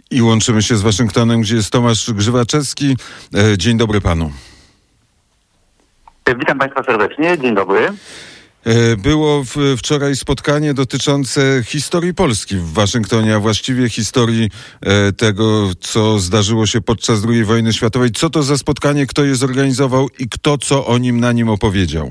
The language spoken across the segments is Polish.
I łączymy się z Waszyngtonem, gdzie jest Tomasz Grzywaczewski. Dzień dobry panu. Witam Państwa serdecznie. Dzień dobry. Było wczoraj spotkanie dotyczące historii Polski w Waszyngtonie, a właściwie historii tego, co zdarzyło się podczas II wojny światowej. Co to za spotkanie, kto je zorganizował i kto co o nim na nim opowiedział?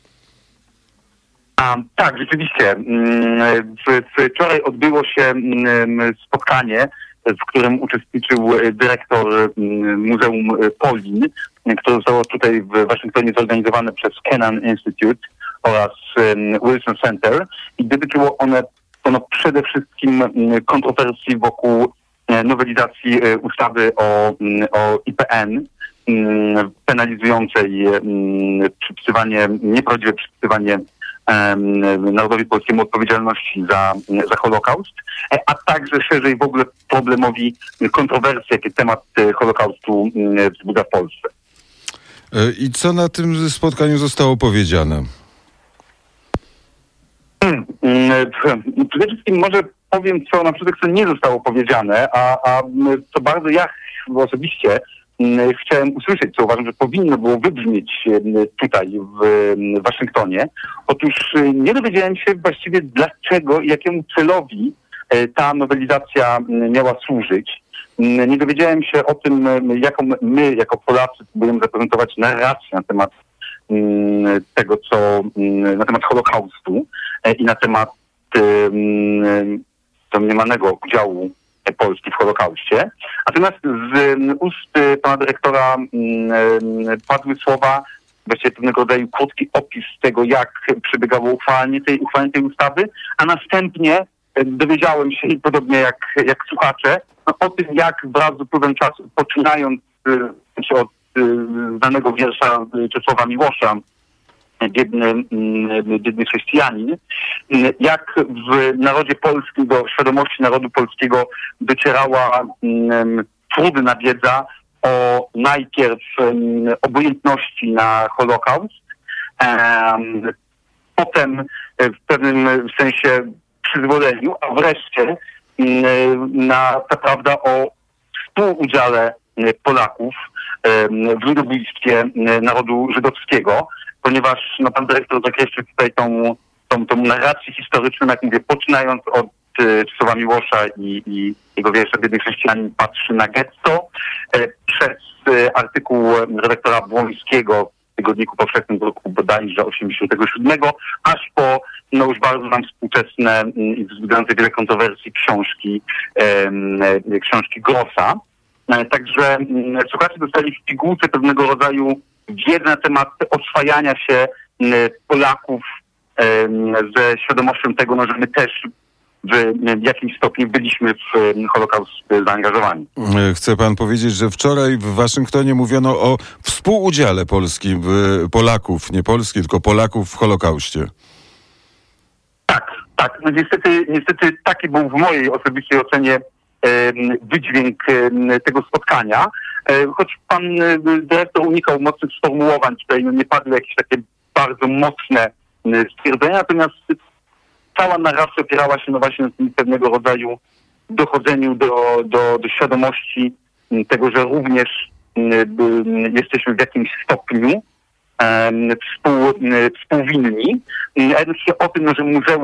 Tak, rzeczywiście. Wczoraj odbyło się spotkanie, w którym uczestniczył dyrektor Muzeum Polin, które zostało tutaj w Waszyngtonie zorganizowane przez Kennan Institute oraz Wilson Center i dotyczyło ono przede wszystkim kontrowersji wokół nowelizacji ustawy o IPN, penalizującej nieprawdziwe przypisywanie narodowi polskiemu odpowiedzialności za Holokaust, a także szerzej w ogóle problemowi kontrowersji, jakie temat Holokaustu wzbudza w Polsce. I co na tym spotkaniu zostało powiedziane? Przede wszystkim może powiem, co na przykład nie zostało powiedziane, a co bardzo ja osobiście chciałem usłyszeć, co uważam, że powinno było wybrzmieć tutaj w Waszyngtonie. Otóż nie dowiedziałem się właściwie dlaczego i jakiemu celowi ta nowelizacja miała służyć. Nie dowiedziałem się o tym, jaką my jako Polacy próbujemy zaprezentować narrację na temat tego, na temat Holokaustu i na temat domniemanego udziału Polski w Holokauście. Natomiast z ust pana dyrektora padły słowa, właściwie pewnego rodzaju krótki opis tego, jak przebiegało uchwalenie tej ustawy, a następnie dowiedziałem się, podobnie jak słuchacze, o tym, jak wraz z upływem czasu, poczynając od znanego wiersza Czesława Miłosza, biedny chrześcijanin, jak w narodzie polskim, do świadomości narodu polskiego docierała trudna wiedza o najpierw obojętności na Holokaust, potem w pewnym sensie przyzwoleniu, a wreszcie ta prawda o współudziale Polaków w ludobójstwie narodu żydowskiego, ponieważ pan dyrektor zakreślił tutaj tą narrację historyczną, jak mówię, poczynając od Czesława Miłosza i jego wiersza Biedny chrześcijanin patrzy na getto, przez artykuł redaktora Błońskiego w Tygodniku Powszechnym z roku bodajże 87, aż po już bardzo nam współczesne i wzbudzające wiele kontrowersji książki Grossa. Także słuchacze dostali w pigułce pewnego rodzaju wiedzę na temat oswajania się Polaków ze świadomością tego, że my też w jakimś stopniu byliśmy w Holokaust zaangażowani. Chce pan powiedzieć, że wczoraj w Waszyngtonie mówiono o współudziale Polski, Polaków, nie Polski, tylko Polaków w Holokauście. Tak. No niestety taki był w mojej osobistej ocenie wydźwięk tego spotkania. Choć pan dyrektor unikał mocnych sformułowań, tutaj nie padły jakieś takie bardzo mocne stwierdzenia, natomiast cała narracja opierała się właśnie na tym pewnego rodzaju dochodzeniu do świadomości tego, że również jesteśmy w jakimś stopniu współwinni, a jednocześnie o tym,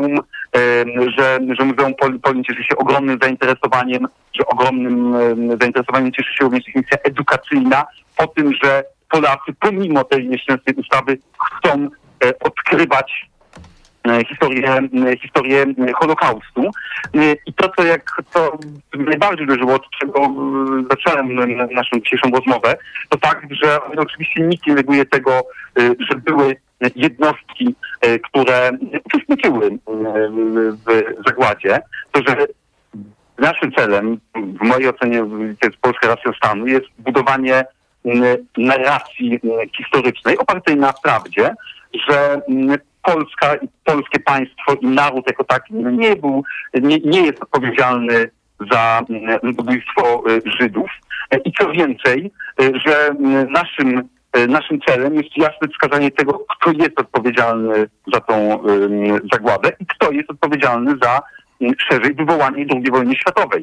że Muzeum Polin cieszy się ogromnym zainteresowaniem, że ogromnym zainteresowaniem cieszy się również misja edukacyjna, o tym, że Polacy pomimo tej nieszczęsnej ustawy chcą odkrywać historię Holokaustu. I co najbardziej uderzyło, od czego zacząłem naszą dzisiejszą rozmowę, to fakt, że oczywiście nikt nie neguje tego, że były jednostki, które uczestniczyły w zagładzie, to że naszym celem, w mojej ocenie, to jest polska racja stanu, jest budowanie narracji historycznej opartej na prawdzie, że Polska i polskie państwo i naród jako taki nie jest odpowiedzialny za ludobójstwo Żydów. I co więcej, że naszym celem jest jasne wskazanie tego, kto jest odpowiedzialny za tą zagładę i kto jest odpowiedzialny za szerzej wywołanie II wojny światowej.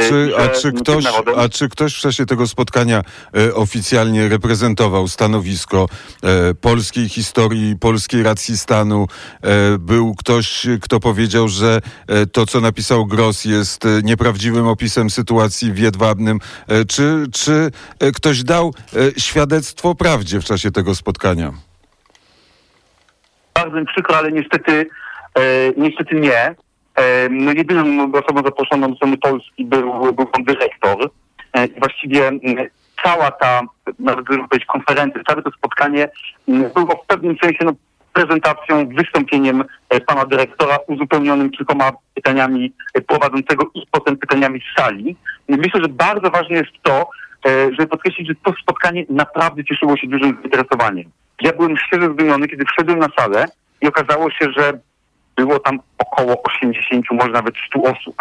A czy ktoś w czasie tego spotkania oficjalnie reprezentował stanowisko polskiej historii, polskiej racji stanu? Był ktoś, kto powiedział, że to, co napisał Gross, jest nieprawdziwym opisem sytuacji w Jedwabnem? Czy ktoś dał świadectwo prawdzie w czasie tego spotkania? Bardzo mi przykro, ale niestety nie. Jedyną osobą zaproszoną ze strony Polski był pan dyrektor. Właściwie cała ta, nawet gdyby powiedzieć, konferencja, całe to spotkanie było w pewnym sensie prezentacją, wystąpieniem pana dyrektora, uzupełnionym kilkoma pytaniami prowadzącego i potem pytaniami z sali. Myślę, że bardzo ważne jest to, żeby podkreślić, że to spotkanie naprawdę cieszyło się dużym zainteresowaniem. Ja byłem szczerze zdumiony, kiedy wszedłem na salę i okazało się, że było tam około 80, może nawet 100 osób.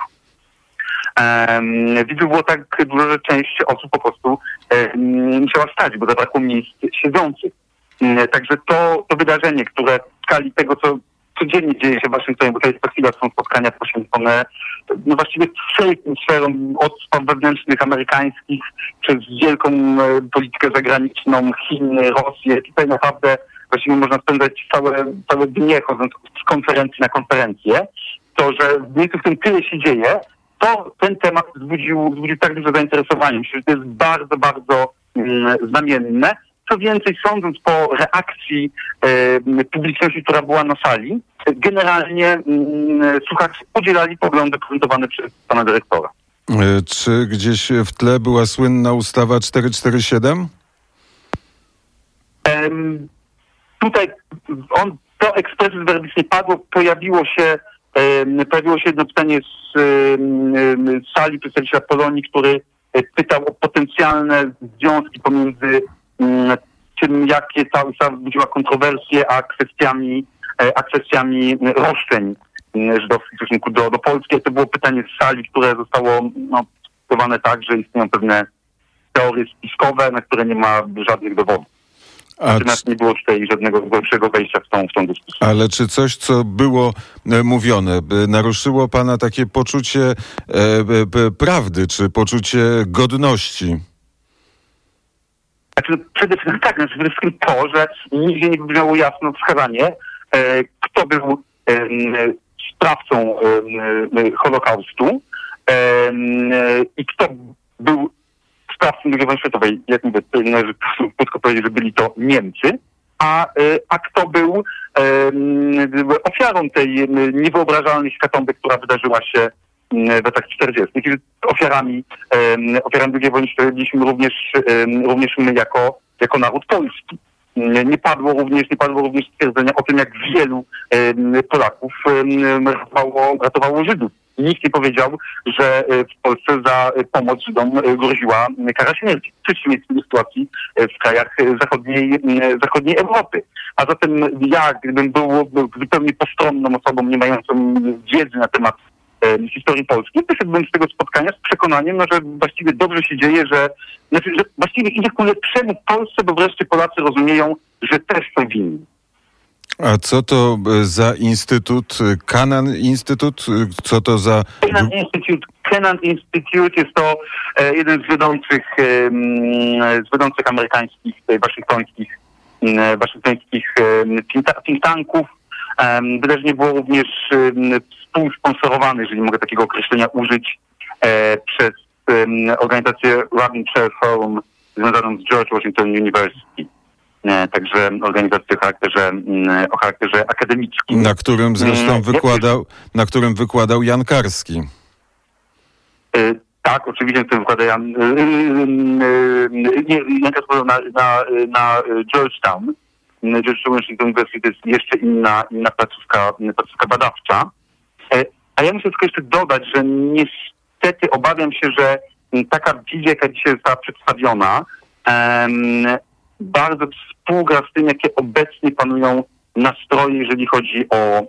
Widzów było tak dużo, że część osób po prostu musiała stać, bo zabrakło miejsc siedzących. Także to wydarzenie, które w skali tego, co codziennie dzieje się w Waszyngtonie, bo to jest chwila, są spotkania poświęcone właściwie wszelkim sferom, od spraw wewnętrznych amerykańskich, przez wielką politykę zagraniczną, Chiny, Rosję. Tutaj naprawdę właściwie można spędzać całe dnie chodząc z konferencji na konferencję. To, że w miejscu w tym tyle się dzieje, to ten temat wzbudził tak duże zainteresowanie. Myślę, że to jest bardzo, bardzo znamienne. Co więcej, sądząc po reakcji publiczności, która była na sali, generalnie słuchacze podzielali poglądy prezentowane przez pana dyrektora. Czy gdzieś w tle była słynna ustawa 447? Tutaj to expressis verbis nie padło, pojawiło się jedno pytanie z sali przedstawiciela Polonii, który pytał o potencjalne związki pomiędzy tym, jakie ta ustawa wzbudziła kontrowersje, a kwestiami roszczeń żydowskich w stosunku do Polski. To było pytanie z sali, które zostało cytowane tak, że istnieją pewne teorie spiskowe, na które nie ma żadnych dowodów. Natomiast nie było tutaj żadnego głębszego wejścia w tą dyskusję. Ale czy coś, co było mówione, naruszyło pana takie poczucie prawdy, czy poczucie godności? Przede wszystkim to, że nigdzie nie wybrzmiało jasno wskazanie, kto był sprawcą Holokaustu i kto był sprawcą II wojny światowej. Jak mówię, należy krótko powiedzieć, że byli to Niemcy, a kto był ofiarą tej niewyobrażalnej skatomby, która wydarzyła się w latach 40. I ofiarami II wojny światowej byliśmy również my jako naród polski. Nie padło również stwierdzenia o tym, jak wielu Polaków ratowało Żydów. Nikt nie powiedział, że w Polsce za pomoc Żydom groziła kara śmierci. W przeciwnej sytuacji w krajach zachodniej Europy. A zatem ja, gdybym był zupełnie postronną osobą, nie mającą wiedzy na temat historii Polski, wyszedłbym z tego spotkania z przekonaniem, że właściwie dobrze się dzieje, że właściwie idzie ku lepszemu w Polsce, bo wreszcie Polacy rozumieją, że też są winni. A co to za instytut? Kennan Instytut? Co to za... Kennan Institute jest to jeden z wiodących amerykańskich, waszyngtońskich think tanków. Wydarzenie było również współsponsorowane, jeżeli mogę takiego określenia użyć, przez organizację Rabin Chair Forum związaną z George Washington University. Także organizację o charakterze akademickim. Na którym zresztą wykładał Jan Karski. Tak, oczywiście, który wykłada Jan Karski na Georgetown. George Washington University to jest jeszcze inna placówka badawcza. A ja muszę tylko jeszcze dodać, że niestety obawiam się, że taka wizja, jaka dzisiaj została przedstawiona, bardzo współgra z tym, jakie obecnie panują nastroje, jeżeli chodzi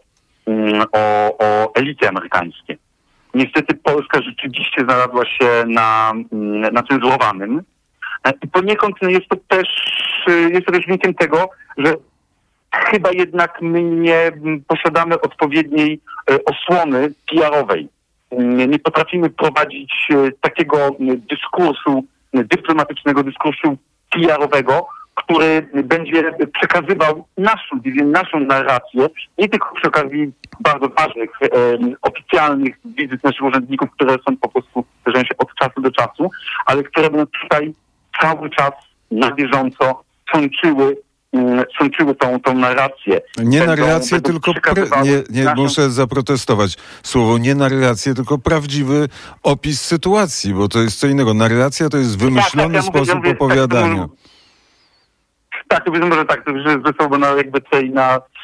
o elity amerykańskie. Niestety Polska rzeczywiście znalazła się na cenzurowanym. I poniekąd jest to też wynikiem tego, że chyba jednak my nie posiadamy odpowiedniej osłony PR-owej. Nie potrafimy prowadzić takiego dyskursu, dyplomatycznego dyskursu PR-owego, który będzie przekazywał naszą wizję, naszą narrację, nie tylko przy okazji bardzo ważnych, oficjalnych wizyt naszych urzędników, które są po prostu, zdarzają się od czasu do czasu, ale które będą tutaj cały czas na bieżąco sączyły tą narrację. Nie narrację, tylko muszę zaprotestować. Słowo nie narrację, tylko prawdziwy opis sytuacji, bo to jest co innego. Narracja to jest wymyślony sposób opowiadania. Tak, to może tak, że słowo jakby tutaj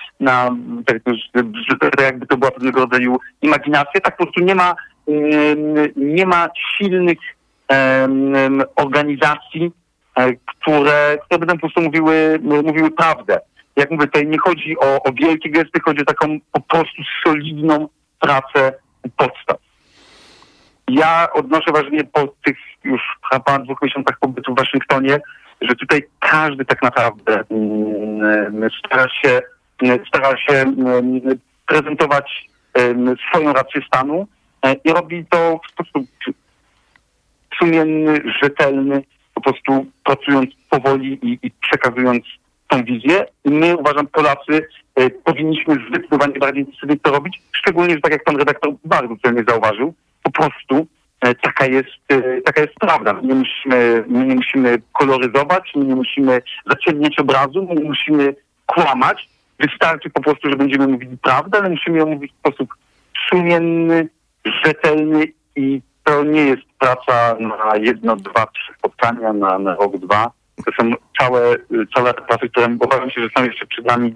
że jakby to była pewnego rodzaju imaginacja. Tak po prostu nie ma silnych organizacji, które będą po prostu mówiły prawdę. Jak mówię, tutaj nie chodzi o wielkie gesty, chodzi o taką po prostu solidną pracę podstaw. Ja odnoszę wrażenie po tych już ponad 2 miesiącach pobytu w Waszyngtonie, że tutaj każdy tak naprawdę stara się prezentować swoją rację stanu i robi to w sposób sumienny, rzetelny, po prostu pracując powoli i przekazując tą wizję. I my, uważam, Polacy powinniśmy zdecydowanie bardziej sobie to robić, szczególnie, że tak jak pan redaktor bardzo celnie zauważył, po prostu taka jest prawda. My nie musimy koloryzować, my nie musimy zaciemniać obrazu, my nie musimy kłamać. Wystarczy po prostu, że będziemy mówili prawdę, ale musimy ją mówić w sposób sumienny, rzetelny i to nie jest praca na 1, 2, 3 spotkania, na rok, 2. To są całe prace, które obawiam się, że są jeszcze przed nami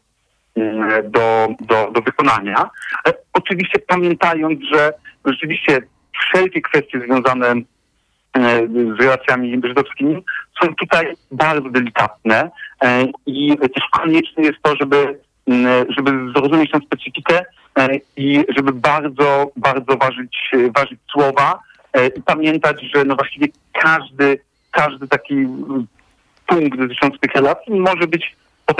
do wykonania. Oczywiście pamiętając, że rzeczywiście wszelkie kwestie związane z relacjami żydowskimi są tutaj bardzo delikatne i też konieczne jest to, żeby zrozumieć tę specyfikę i żeby bardzo, bardzo ważyć słowa i pamiętać, że no właściwie każdy taki punkt dotyczący tych relacji może być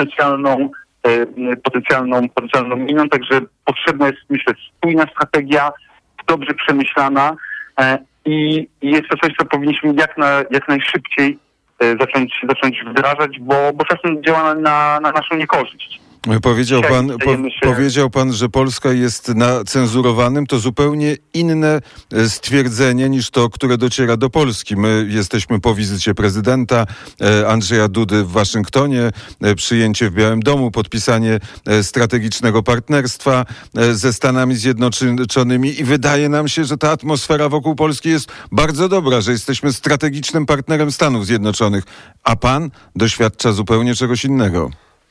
potencjalną miną, także potrzebna jest, myślę, spójna strategia, dobrze przemyślana i jest to coś, co powinniśmy jak najszybciej zacząć wdrażać, bo czasem działa na naszą niekorzyść. Powiedział pan, że Polska jest na cenzurowanym. To zupełnie inne stwierdzenie niż to, które dociera do Polski. My jesteśmy po wizycie prezydenta Andrzeja Dudy w Waszyngtonie, przyjęcie w Białym Domu, podpisanie strategicznego partnerstwa ze Stanami Zjednoczonymi i wydaje nam się, że ta atmosfera wokół Polski jest bardzo dobra, że jesteśmy strategicznym partnerem Stanów Zjednoczonych, a pan doświadcza zupełnie czegoś innego.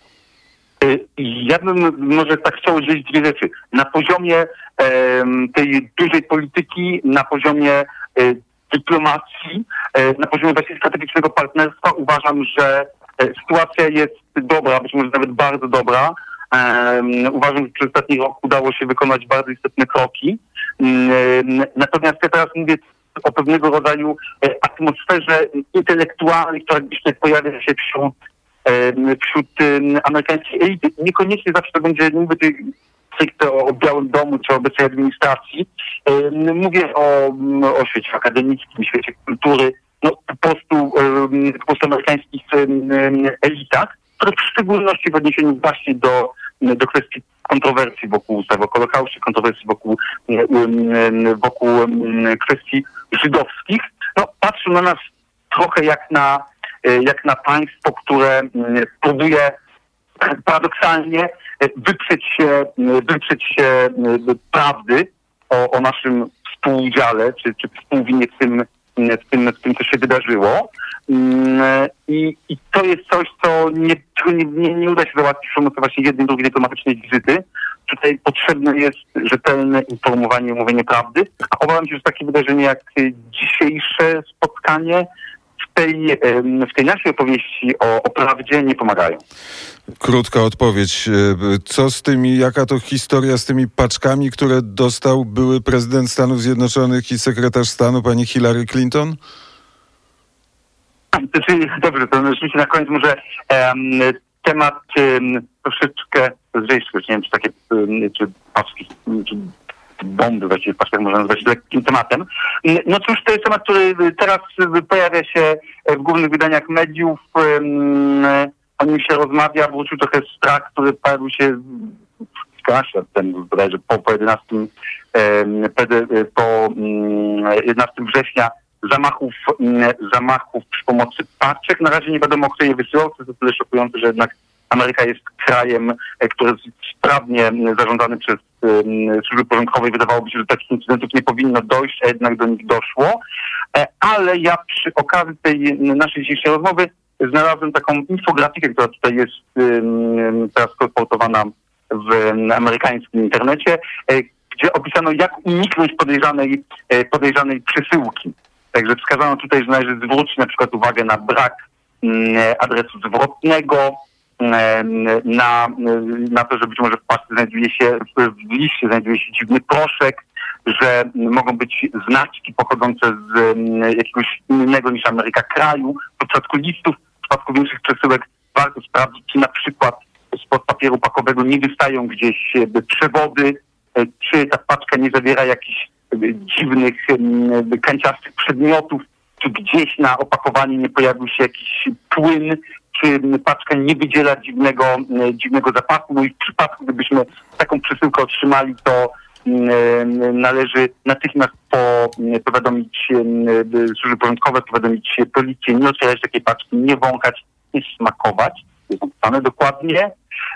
Ja bym może tak chciał dzielić 2 rzeczy. Na poziomie tej dużej polityki, na poziomie dyplomacji, na poziomie właśnie strategicznego partnerstwa uważam, że sytuacja jest dobra, być może nawet bardzo dobra. Uważam, że przez ostatni rok udało się wykonać bardzo istotne kroki. Natomiast ja teraz mówię o pewnego rodzaju atmosferze intelektualnej, która gdzieś tutaj pojawia się wśród amerykańskiej elity. Niekoniecznie zawsze to będzie, nie mówię stricte o Białym Domu czy o obecnej administracji. Mówię o świecie akademickim, świecie kultury, no po prostu amerykańskich elitach, które w szczególności w odniesieniu właśnie do kwestii kontrowersji wokół ustawy o Holokauście, kontrowersji wokół kwestii żydowskich, no patrzą na nas trochę jak na państwo, które próbuje paradoksalnie wyprzeć się prawdy o naszym współudziale, czy współwinie w tym, co się wydarzyło. I to jest coś, co nie uda się załatwić przy pomocy właśnie jednej, drugiej dyplomatycznej wizyty. Tutaj potrzebne jest rzetelne informowanie, mówienie prawdy. A obawiam się, że takie wydarzenie jak dzisiejsze spotkanie w tej naszej opowieści o prawdzie nie pomagają. Krótka odpowiedź. Co z tymi, jaka to historia z tymi paczkami, które dostał były prezydent Stanów Zjednoczonych i sekretarz stanu pani Hillary Clinton? Dobrze, to rzeczywiście na koniec może temat troszeczkę lżejszy, nie wiem, czy takie, czy paczki, czy bomby właściwie w paczkach można nazwać lekkim tematem. No cóż, to jest temat, który teraz pojawia się w głównych wydaniach mediów. O nim się rozmawia, wrócił trochę strach, który pojawił się kilkanaście lat temu, bodajże po 11 września zamachów przy pomocy paczek. Na razie nie wiadomo, kto je wysyłał. To jest o tyle szokujące, że jednak Ameryka jest krajem, który jest sprawnie zarządzany przez służby porządkowe i wydawałoby się, że takich incydentów nie powinno dojść, a jednak do nich doszło. Ale ja przy okazji tej naszej dzisiejszej rozmowy znalazłem taką infografikę, która tutaj jest teraz kolportowana w amerykańskim internecie, gdzie opisano, jak uniknąć podejrzanej przesyłki. Także wskazano tutaj, że należy zwrócić na przykład uwagę na brak adresu zwrotnego, na to, że być może w paczce w liście znajduje się dziwny proszek, że mogą być znaczki pochodzące z jakiegoś innego niż Ameryka kraju. W przypadku listów, w przypadku większych przesyłek warto sprawdzić, czy na przykład spod papieru pakowego nie wystają gdzieś przewody, czy ta paczka nie zawiera jakichś dziwnych, kanciastych przedmiotów, czy gdzieś na opakowaniu nie pojawił się jakiś płyn, czy paczka nie wydziela dziwnego zapachu. No i w przypadku, gdybyśmy taką przesyłkę otrzymali, to należy natychmiast powiadomić służby porządkowe, powiadomić policję, nie otwierać takiej paczki, nie wąchać, nie smakować. Jest napisane dokładnie.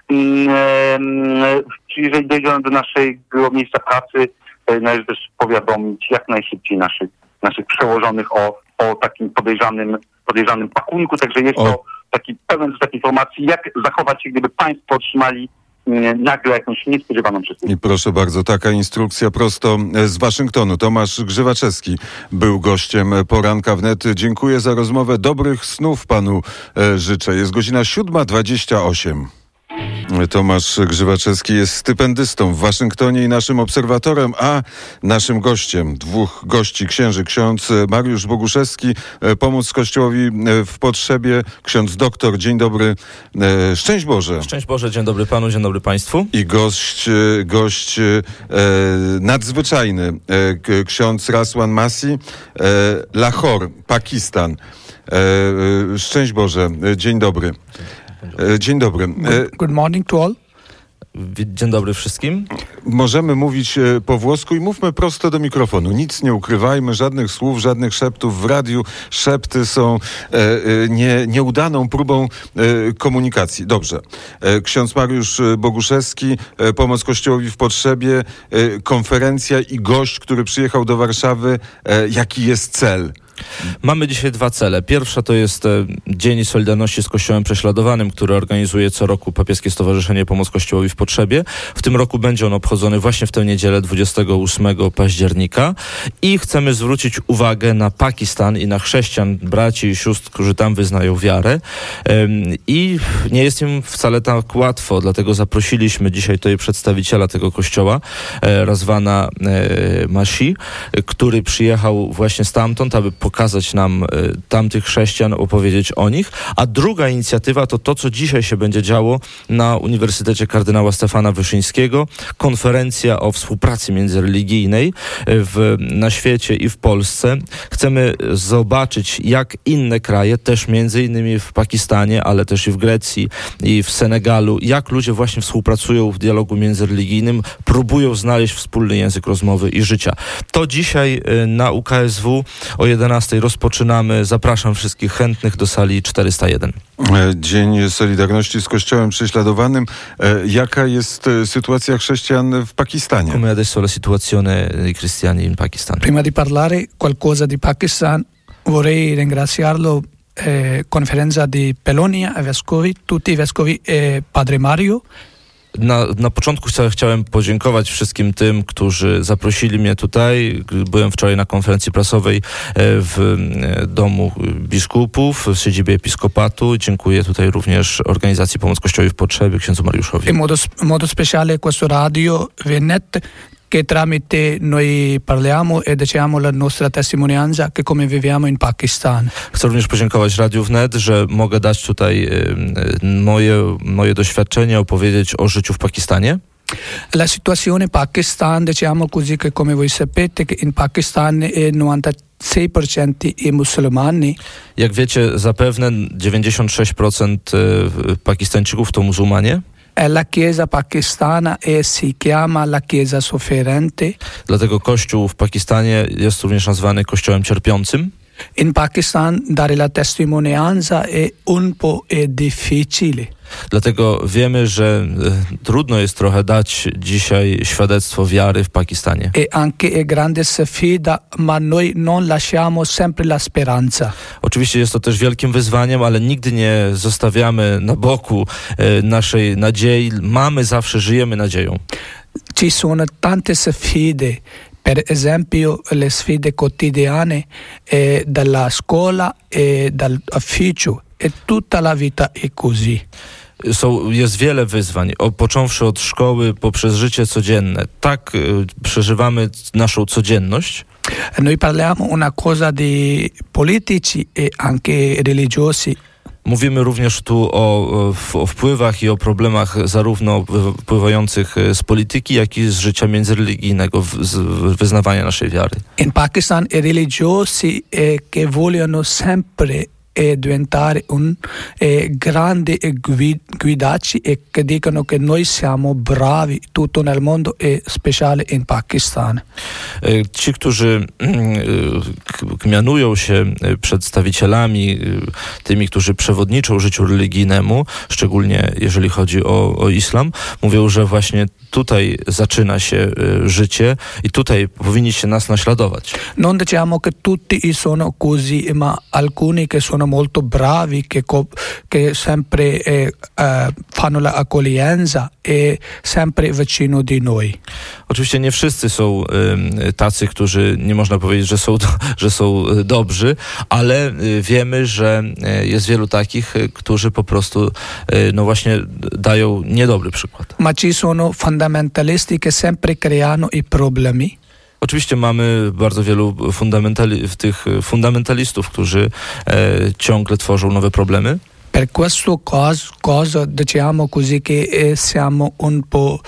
Jeżeli dojdzie do naszego miejsca pracy, należy też powiadomić jak najszybciej naszych przełożonych o takim podejrzanym pakunku. Także jest to taki pełen zestaw informacji, jak zachować się, gdyby państwo otrzymali nagle jakąś niespodziewaną przesyłkę. I proszę bardzo, taka instrukcja prosto z Waszyngtonu. Tomasz Grzywaczewski był gościem Poranka Wnet. Dziękuję za rozmowę. Dobrych snów panu życzę. Jest godzina 7:28. Tomasz Grzywaczewski jest stypendystą w Waszyngtonie i naszym obserwatorem, a naszym gościem, dwóch gości, ksiądz Mariusz Boguszewski, Pomóc Kościołowi w potrzebie, ksiądz doktor, dzień dobry, szczęść Boże. Szczęść Boże, dzień dobry panu, dzień dobry państwu. I gość nadzwyczajny, ksiądz Raswan Masih, Lahore, Pakistan. Szczęść Boże, dzień dobry. Dzień dobry. Good morning to all. Dzień dobry wszystkim. Możemy mówić po włosku i mówmy prosto do mikrofonu. Nic nie ukrywajmy, żadnych słów, żadnych szeptów. W radiu szepty są nieudaną próbą komunikacji. Dobrze. Ksiądz Mariusz Boguszewski, Pomoc Kościołowi w potrzebie, konferencja i gość, który przyjechał do Warszawy. Jaki jest cel? Mamy dzisiaj dwa cele. Pierwsza to jest Dzień Solidarności z Kościołem Prześladowanym, który organizuje co roku Papieskie Stowarzyszenie Pomoc Kościołowi w Potrzebie. W tym roku będzie on obchodzony właśnie w tę niedzielę 28 października i chcemy zwrócić uwagę na Pakistan i na chrześcijan, braci i sióstr, którzy tam wyznają wiarę. I nie jest im wcale tak łatwo, dlatego zaprosiliśmy dzisiaj tutaj przedstawiciela tego kościoła, Raswana Masih, który przyjechał właśnie stamtąd, aby pokazać nam tamtych chrześcijan, opowiedzieć o nich. A druga inicjatywa to to, co dzisiaj się będzie działo na Uniwersytecie Kardynała Stefana Wyszyńskiego. Konferencja o współpracy międzyreligijnej na świecie i w Polsce. Chcemy zobaczyć, jak inne kraje, też między innymi w Pakistanie, ale też i w Grecji i w Senegalu, jak ludzie właśnie współpracują w dialogu międzyreligijnym, próbują znaleźć wspólny język rozmowy i życia. To dzisiaj na UKSW o 11 rozpoczynamy. Zapraszam wszystkich chętnych do sali 401. Dzień Solidarności z Kościołem Prześladowanym. Jaka jest sytuacja chrześcijan w Pakistanie? Come adesso la situazione dei cristiani in Pakistan? Prima di parlare qualcosa di Pakistan, vorrei ringraziarlo conferenza di Pelonia e vescovi, tutti i vescovi Padre Mario. Na początku chciałem podziękować wszystkim tym, którzy zaprosili mnie tutaj. Byłem wczoraj na konferencji prasowej w Domu Biskupów, w siedzibie Episkopatu. Dziękuję tutaj również Organizacji Pomoc Kościołowi w Potrzebie, księdzu Mariuszowi. In modo speciale questo radio Wnet che tramite noi parliamo e diciamo la nostra testimonianza che come viviamo in Pakistan. Chcę również podziękować Radiu Wnet, że mogę dać tutaj moje doświadczenie, opowiedzieć o życiu w Pakistanie. La situazione in Pakistan, diciamo così che come voi sapete che in Pakistan è 96% i musulmani. Jak wiecie, zapewne 96% Pakistańczyków to muzułmanie. La Chiesa pakistana si chiama la Chiesa sofferente. Dlatego Kościół w Pakistanie jest również nazwany Kościołem cierpiącym. In Pakistan dare la testimonianza è un po' difficile. Dlatego wiemy, że trudno jest trochę dać dzisiaj świadectwo wiary w Pakistanie. E anche è grande sfida, ma noi non lasciamo sempre la speranza. Oczywiście jest to też wielkim wyzwaniem, ale nigdy nie zostawiamy na boku naszej nadziei. Zawsze żyjemy nadzieją. Ci sono tante sfide. Per esempio le sfide quotidiane dalla scuola e dall'ufficio e tutta la vita è così. Jest wiele wyzwań, począwszy od szkoły, poprzez życie codzienne. Tak przeżywamy naszą codzienność. Noi parliamo una cosa di politici e anche religiosi. Mówimy również tu o wpływach i o problemach zarówno wpływających z polityki, jak i z życia międzyreligijnego, z wyznawania naszej wiary. In Pakistan i religiosi che vogliono sempre diventare un grande guidaci e che dicono che noi siamo bravi tutto nel mondo e speciale in Pakistan. Ci, którzy mianują się przedstawicielami, tymi, którzy przewodniczą życiu religijnemu, szczególnie jeżeli chodzi o islam, mówią, że właśnie tutaj zaczyna się życie i tutaj powinniście nas naśladować. Non diciamo che tutti sono così, ma alcuni che sono molto bravi, che sempre fanno la accoglienza e sempre vicino di noi. Oczywiście nie wszyscy są tacy, którzy nie można powiedzieć, że są dobrzy, ale wiemy, że jest wielu takich, którzy po prostu no właśnie dają niedobry przykład. Ma ci sono fondamentalisti che sempre creano i problemi. Oczywiście mamy bardzo wielu fundamentalistów, którzy ciągle tworzą nowe problemy. Per questo cosa diciamo così che siamo un po'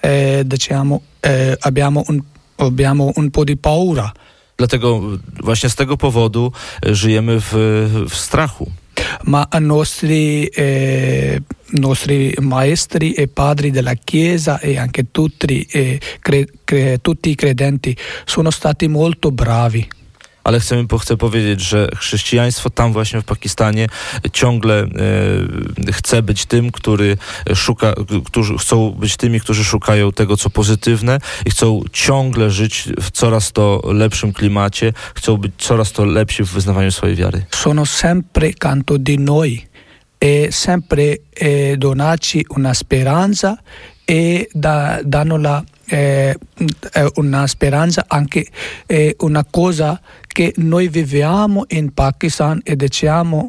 abbiamo un po' di paura. Dlatego właśnie z tego powodu żyjemy w strachu. Ma nostri maestri e padri della Chiesa e anche tutti i credenti sono stati molto bravi. Ale chcę powiedzieć, że chrześcijaństwo tam właśnie w Pakistanie ciągle chce być tym, którzy chcą być tymi, którzy szukają tego, co pozytywne i chcą ciągle żyć w coraz to lepszym klimacie, chcą być coraz to lepsi w wyznawaniu swojej wiary. Sono sempre canto di noi e sempre donaci una speranza e danno una speranza anche una cosa che noi viviamo in Pakistan e diciamo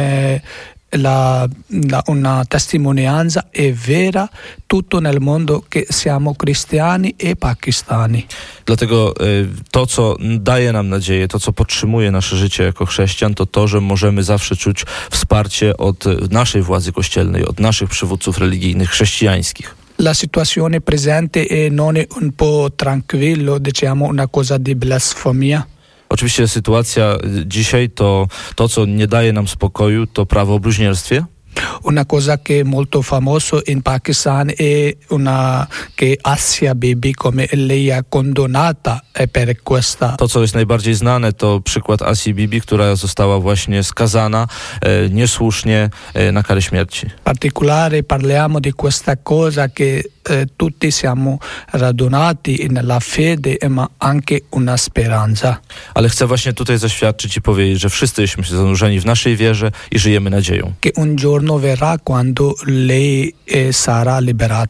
una testimonianza è vera tutto nel mondo che siamo cristiani e pakistani. Dlatego to, co daje nam nadzieję, to, co podtrzymuje nasze życie jako chrześcijan, to to, że możemy zawsze czuć wsparcie od naszej władzy kościelnej, od naszych przywódców religijnych, chrześcijańskich. La situazione presente non è un po' tranquillo, diciamo una cosa di blasfemia. Oczywiście sytuacja dzisiaj to, co nie daje nam spokoju, to prawo o bluźnierstwie. Una cosa che è molto famoso in Pakistan è una che Asia Bibi, come lei è condannata per questa. To, co jest najbardziej znane, to przykład Asii Bibi, która została właśnie skazana niesłusznie na karę śmierci. Particolare parliamo di questa cosa che tutti siamo radunati nella fede ma anche una speranza. Ale chcę właśnie tutaj zaświadczyć i powiedzieć, że wszyscy jesteśmy zanurzeni w naszej wierze i żyjemy nadzieją. Che un giorno verrà quando lei sarà liberata.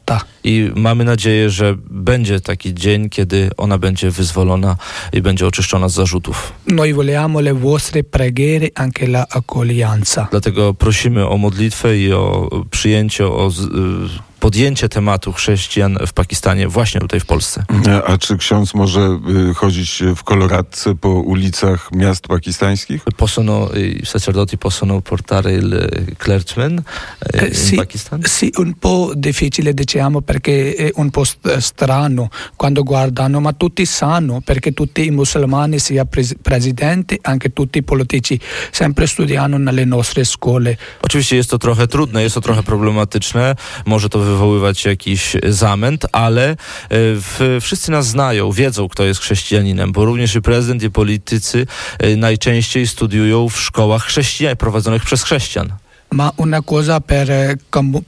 I mamy nadzieję, że będzie taki dzień, kiedy ona będzie wyzwolona i będzie oczyszczona z zarzutów. Noi vogliamo le vostre preghiere, anche la accoglienza. Dlatego prosimy o modlitwę i o przyjęcie, o podjęcie tematu chrześcijan w Pakistanie, właśnie tutaj w Polsce. A czy ksiądz może chodzić w koloradce po ulicach miast pakistańskich? I sacerdoti possono portare il clergyman in Pakistan? Sì, un po' difficile diciamo perché è un po' strano quando guardano, ma tutti sanno perché tutti i musulmani, sia presidenti, anche tutti i politici, sempre studiano nelle nostre scuole. Oczywiście jest to trochę trudne, jest to trochę problematyczne, może to wywoływać jakiś zamęt, ale wszyscy nas znają, wiedzą, kto jest chrześcijaninem, bo również i prezydent, i politycy najczęściej studiują w szkołach prowadzonych przez chrześcijan. Ma una cosa per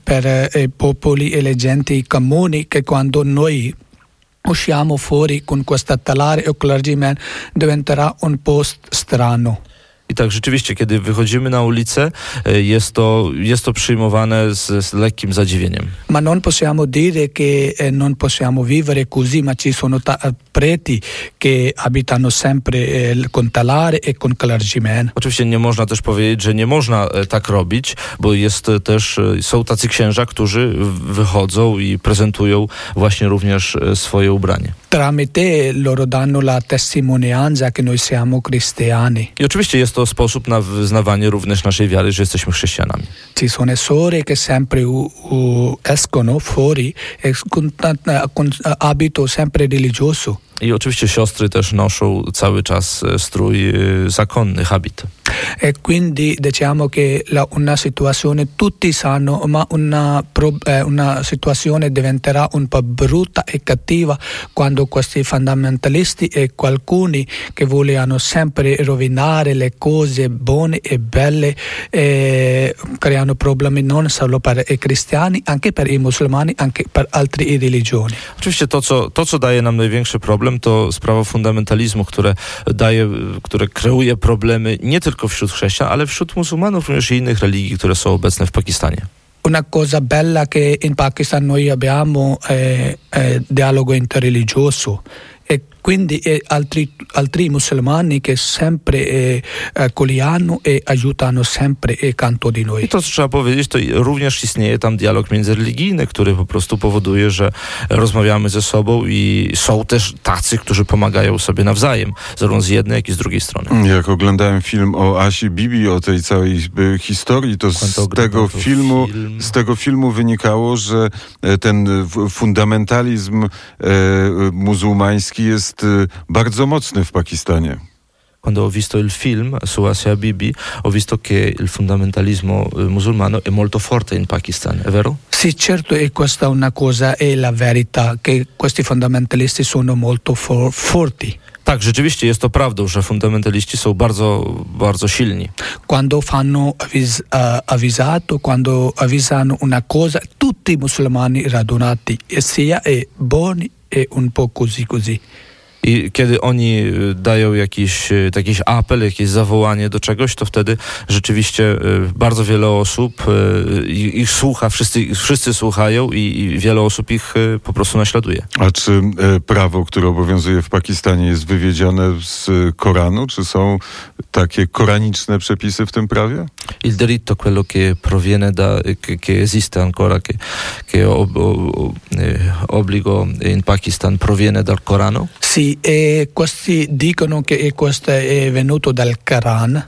popoli e le genti comuni che quando noi usciamo fuori con questa talare o clergyman diventerà un po' strano. I tak rzeczywiście, kiedy wychodzimy na ulicę, jest to przyjmowane z lekkim zadziwieniem. Ma non possiamo dire che non possiamo vivere così, ma ci sono preti che abitano sempre con talare e con clergyman. Oczywiście nie można też powiedzieć, że nie można tak robić, bo są tacy księża, którzy wychodzą i prezentują właśnie również swoje ubranie. Tramite loro danno la testimonianza che noi siamo cristiani. I oczywiście jest to sposób na wyznawanie również naszej wiary, że jesteśmy chrześcijanami. Ci sono sorelle che sempre escono fuori con abito sempre religioso. I oczywiście siostry też noszą cały czas strój zakonny, habit. E quindi diciamo che una situazione tutti sanno, ma una situazione diventerà un po' brutta e cattiva quando questi fondamentalisti e alcuni che vogliono sempre rovinare le cose buone e belle creano problemi non solo per i cristiani, anche per i musulmani, anche per altre religioni. Oczywiście to, co daje nam największy problem, to sprawa fundamentalizmu, które kreuje problemy nie tylko wśród chrześcijan, ale wśród muzułmanów, również i innych religii, które są obecne w Pakistanie. Una cosa bella che in Pakistan noi abbiamo dialogo interreligioso e quindi altri musulmani che sempre accogliano e aiutano sempre canto di noi. I to, co trzeba powiedzieć, to również istnieje tam dialog międzyreligijny, który po prostu powoduje, że rozmawiamy ze sobą i są też tacy, którzy pomagają sobie nawzajem, zarówno z jednej, jak i z drugiej strony. Jak oglądałem film o Asi Bibi, o tej całej historii, to z tego filmu wynikało, że ten fundamentalizm muzułmański jest bardzo mocny w Pakistanie. Quando ho visto il film su Asia Bibi, ho visto che il fundamentalismo musulmano è molto forte in Pakistan, è vero? Sì, certo, e questa una cosa è la verità, che questi fondamentalisti sono molto forti. Tak, rzeczywiście jest to prawdą, że fundamentaliści są bardzo, bardzo silni. Quando fanno quando avvisano una cosa, tutti i musulmani radunati, e sia buoni e un po' così. I kiedy oni dają jakiś apel, jakieś zawołanie do czegoś, to wtedy rzeczywiście bardzo wiele osób ich słucha, wszyscy słuchają i wiele osób ich po prostu naśladuje. A czy prawo, które obowiązuje w Pakistanie, jest wywiedzione z Koranu? Czy są takie koraniczne przepisy w tym prawie? Il diritto, quello che proviene che esiste ancora, che obbligo in Pakistan proviene dal Corano? Sì, e questi dicono che questo è venuto dal Coran,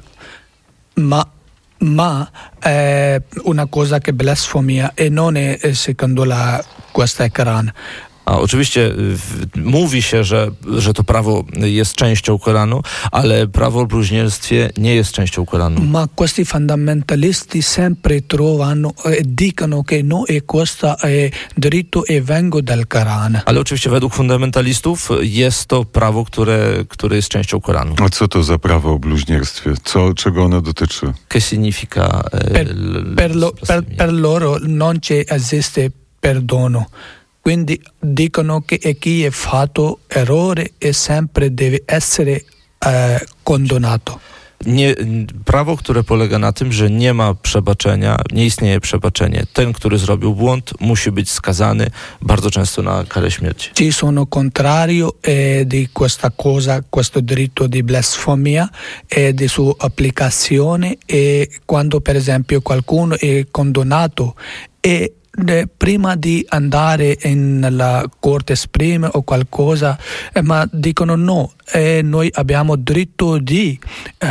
ma una cosa che blasfemia e non è secondo questo è Coran. A oczywiście mówi się, że to prawo jest częścią Koranu, ale prawo o bluźnierstwie nie jest częścią Koranu. Ma questi fondamentalisti sempre trovano e dicono che no e questo è diritto e vengo dal Coran. Ale oczywiście według fundamentalistów jest to prawo, które jest częścią Koranu. A co to za prawo o bluźnierstwie? Czego ono dotyczy? Che significa? Per loro non esiste perdono. Quindi dicono che chi ha fatto errore e sempre deve essere condannato. Prawo, które polega na tym, że nie ma przebaczenia, nie istnieje przebaczenie. Ten, który zrobił błąd, musi być skazany bardzo często na karę śmierci. Ci sono contrario di questa cosa, questo diritto di blasfemia e di sua applicazione e quando per esempio qualcuno è condannato e prima di andare nella corte suprema o qualcosa, ma dicono no, noi abbiamo diritto di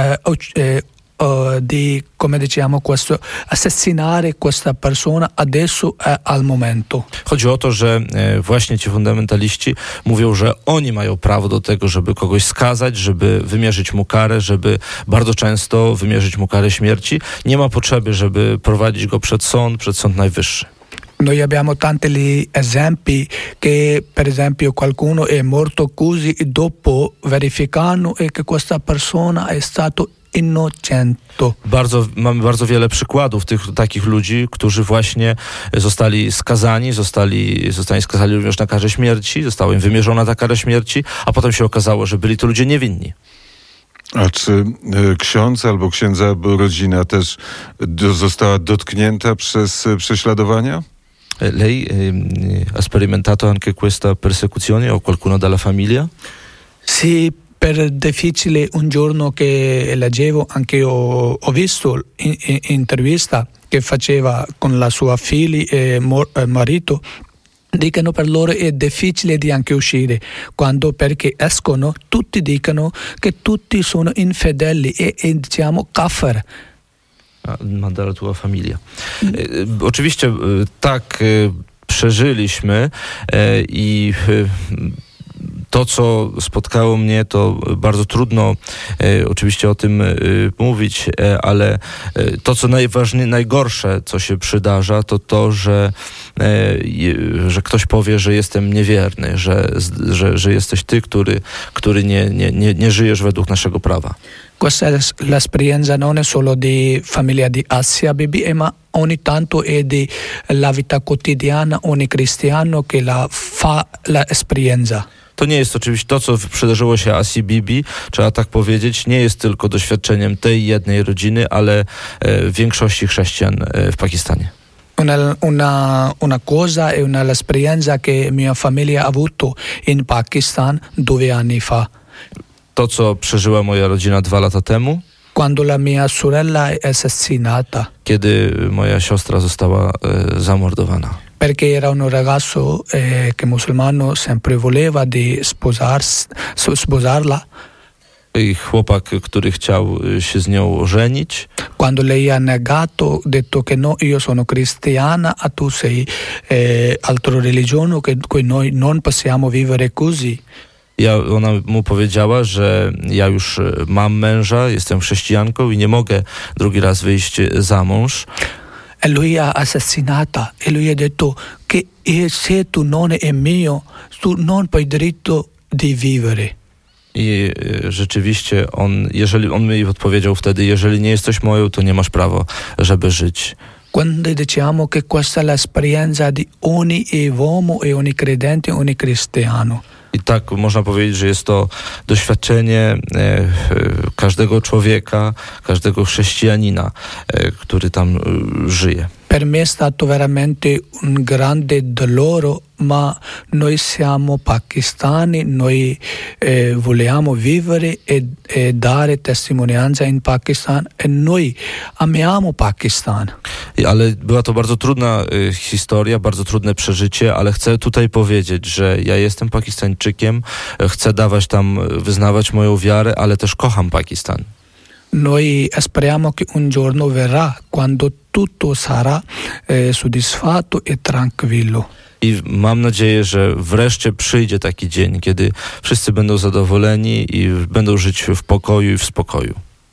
come diciamo questo, assassinare questa persona adesso al momento. Chodzi o to, że właśnie ci fundamentaliści mówią, że oni mają prawo do tego, żeby kogoś skazać, żeby wymierzyć mu karę, żeby bardzo często wymierzyć mu karę śmierci. Nie ma potrzeby, żeby prowadzić go przed sąd najwyższy. Noi abbiamo tanti esempi che per esempio qualcuno è morto così e dopo verificano che questa persona è stato innocente. Mamy bardzo wiele przykładów takich ludzi, którzy właśnie zostali skazani, zostali skazani również na karę śmierci, została im wymierzona ta kara śmierci, a potem się okazało, że byli to ludzie niewinni. A czy ksiądz albo księdza albo rodzina też została dotknięta przez prześladowania? Lei ha sperimentato anche questa persecuzione o qualcuno dalla famiglia? Sì, per difficile un giorno che leggevo, anche io ho visto intervista che faceva con la sua figlia e marito. Dicono per loro è difficile di anche uscire quando perché escono tutti dicono che tutti sono infedeli e diciamo kafir. Ma dalla tua famiglia. Oczywiście tak przeżyliśmy i to, co spotkało mnie, to bardzo trudno oczywiście o tym mówić, ale to, co najgorsze, co się przydarza, to to, że ktoś powie, że jestem niewierny, że jesteś ty, który nie żyjesz według naszego prawa. Questa è l'esperienza non è solo di famiglia di Asia Bibi, ma ogni tanto è di la vita quotidiana, ogni cristiano che fa la esperienza. To nie jest oczywiście to, co przydarzyło się Asi Bibi, trzeba tak powiedzieć, nie jest tylko doświadczeniem tej jednej rodziny, ale większości chrześcijan w Pakistanie. Una cosa è l'esperienza che mia famiglia ha avuto in Pakistan 2 anni fa. To, co przeżyła moja rodzina 2 lata temu. Quando la mia sorella è assassinata. Kiedy moja siostra została zamordowana. Perché era un ragazzo che musulmano sempre voleva di sposarla. I chłopak, który chciał się z nią żenić. Quando lei ha negato, detto che no, io sono cristiana, a tu sei altra religione, che noi non possiamo vivere così. Ona mu powiedziała, że ja już mam męża, jestem chrześcijanką i nie mogę drugi raz wyjść za mąż. E lui ha assassinata e lui ha detto che se tu non è mio, tu non hai diritto di vivere. I rzeczywiście jeżeli on mi odpowiedział wtedy, jeżeli nie jesteś moją, to nie masz prawa, żeby żyć. Quando diciamo che questa è l'esperienza di ogni uomo e ogni credente, ogni cristiano. I tak można powiedzieć, że jest to doświadczenie każdego człowieka, każdego chrześcijanina, który tam żyje. Per me è stato veramente un grande dolore, ma noi siamo pakistani, noi vogliamo vivere e dare testimonianza in Pakistan e noi amiamo Pakistan. Ale była to bardzo trudna historia, bardzo trudne przeżycie, ale chcę tutaj powiedzieć, że ja jestem Pakistańczykiem, chcę wyznawać moją wiarę, ale też kocham Pakistan. Noi speriamo che un giorno verrà quando tutto sarà soddisfatto e tranquillo. I mam nadzieję, że wreszcie przyjdzie taki dzień, kiedy wszyscy będą zadowoleni i będą żyć w pokoju i w spokoju.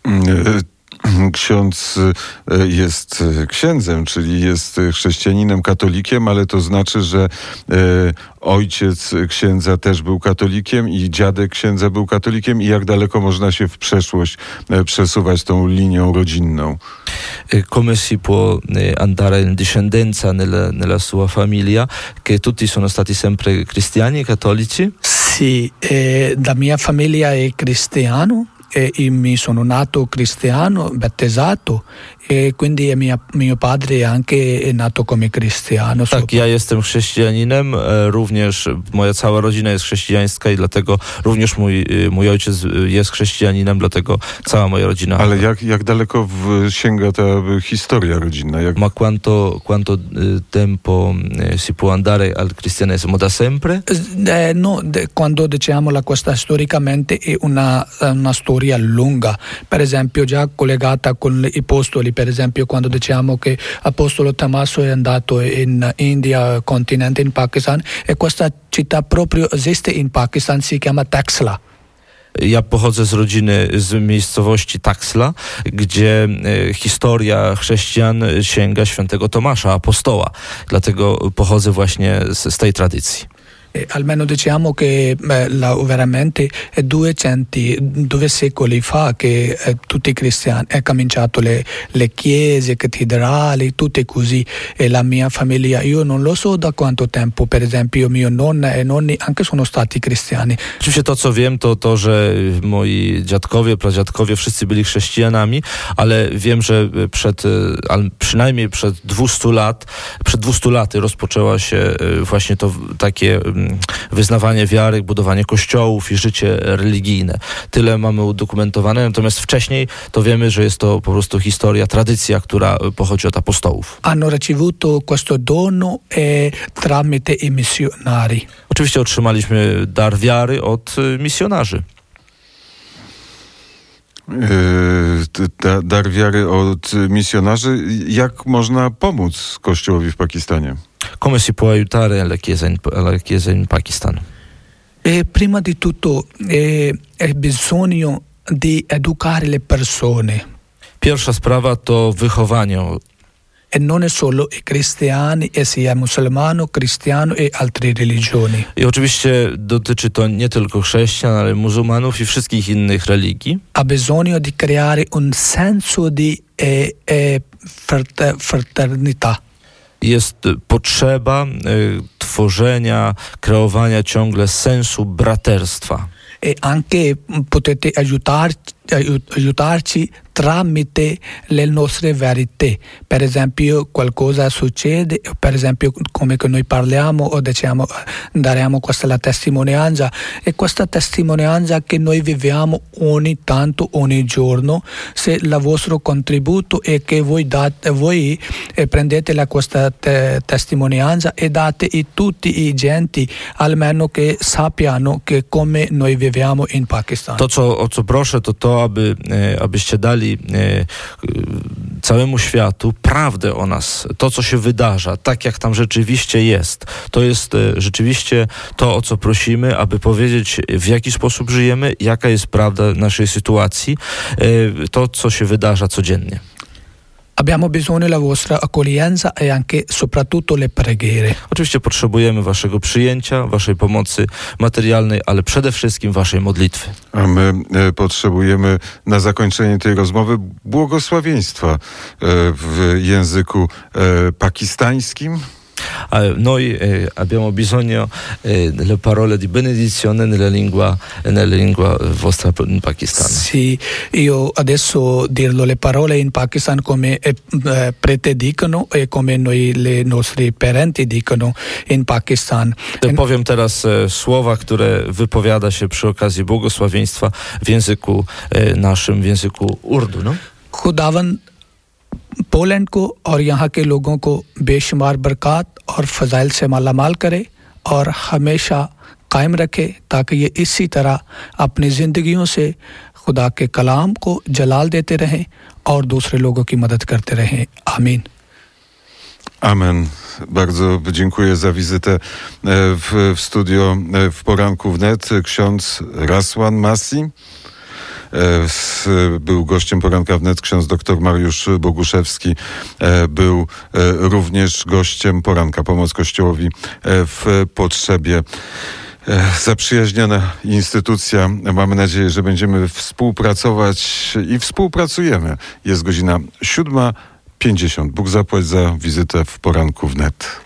Ksiądz jest księdzem, czyli jest chrześcijaninem, katolikiem, ale to znaczy, że ojciec księdza też był katolikiem i dziadek księdza był katolikiem i jak daleko można się w przeszłość przesuwać tą linią rodzinną? Come si può andare in discendenza nella sua famiglia, che tutti sono stati sempre cristiani e cattolici? Sì, la mia famiglia è cristiana. mi sono nato cristiano, battezzato, e quindi mio padre è anche nato come cristiano. Tak, ja jestem chrześcijaninem, również moja cała rodzina jest chrześcijańska i dlatego również mój ojciec jest chrześcijaninem, dlatego cała moja rodzina. Ale jak daleko sięga ta historia rodzinna? Ma quanto tempo si può andare al cristianesimo da sempre? No, quando diciamo questa storicamente è una storia lunga, per esempio già collegata con i apostoli, per esempio quando diciamo che Apostolo Tommaso è andato in India, continente, in Pakistan, e questa città proprio esiste in Pakistan, si chiama Taxila. Ja pochodzę z miejscowości Taxila, gdzie historia chrześcijan sięga świętego Tomasza, apostoła. Dlatego pochodzę właśnie z tej tradycji. Almeno diciamo che veramente 2 secoli fa che tutti i cristiani è cominciato le chiese, cattedrali, tutte così, e la mia famiglia, io non lo so da quanto tempo, per esempio mio nonna e nonni anche sono stati cristiani. Oczywiście to, co wiem, to że moi dziadkowie, pradziadkowie wszyscy byli chrześcijanami, ale wiem, że przynajmniej przed 200 laty rozpoczęła się właśnie to takie wyznawanie wiary, budowanie kościołów i życie religijne. Tyle mamy udokumentowane, natomiast wcześniej to wiemy, że jest to po prostu historia, tradycja, która pochodzi od apostołów. Hanno ricevuto questo dono tramite i missionari. Oczywiście otrzymaliśmy dar wiary od misjonarzy. Dar wiary od misjonarzy. Jak można pomóc Kościołowi w Pakistanie? Come si può aiutare la Chiesa in Pakistan? Prima di tutto è bisogno di educare le persone. Pierwsza sprawa to wychowanie. E non è solo i cristiani, sia musulmano, cristiano e altre religioni. I oczywiście dotyczy to nie tylko chrześcijan, ale muzułmanów i wszystkich innych religii. Ha bisogno di creare un senso di fraternità. Jest potrzeba tworzenia, kreowania ciągle sensu braterstwa. E anche potete aiutarci tramite le nostre verità. Per esempio qualcosa succede, per esempio come che noi parliamo o diciamo, daremo questa la testimonianza, e questa testimonianza che noi viviamo ogni tanto, ogni giorno, se il vostro contributo è che voi prendete questa testimonianza e date a tutti i genti, almeno che sappiano che come noi viviamo in Pakistan. O co proszę, to abyście dali całemu światu prawdę o nas, to co się wydarza, tak jak tam rzeczywiście jest. To jest rzeczywiście to, o co prosimy, aby powiedzieć, w jaki sposób żyjemy, jaka jest prawda naszej sytuacji, to co się wydarza codziennie. Abbiamo bisogno della vostra accoglienza e anche soprattutto le preghiere. Oczywiście potrzebujemy waszego przyjęcia, waszej pomocy materialnej, ale przede wszystkim waszej modlitwy. A my potrzebujemy na zakończenie tej rozmowy błogosławieństwa w języku pakistańskim. Noi abbiamo bisogno delle parole di benedizione nella lingua vostra in Pakistan. Sì, io adesso dirò le parole in Pakistan come preti dicono e come noi le nostri parenti dicono in Pakistan. Powiem teraz słowa, które wypowiada się przy okazji błogosławieństwa w języku naszym, w języku urdu. No? खुदावन Poland को और यहाँ के लोगों को बेशुमार बरकत और फजाइल से मालामाल करे और हमेशा कायम रखे, ताकि ये इसी तरह अपनी ज़िंदगियों से खुदा के कलाम को जलाल देते रहें और दूसरे लोगों की मदद करते रहें. आमीन. Amen. Bardzo dziękuję za wizytę w studio w Poranku Wnet. Ksiądz Raswan Masih był gościem Poranka Wnet. Ksiądz dr Mariusz Boguszewski był również gościem Poranka. Pomoc Kościołowi w potrzebie. Zaprzyjaźniona instytucja. Mamy nadzieję, że będziemy współpracować i współpracujemy. Jest godzina 7:50. Bóg zapłać za wizytę w Poranku Wnet.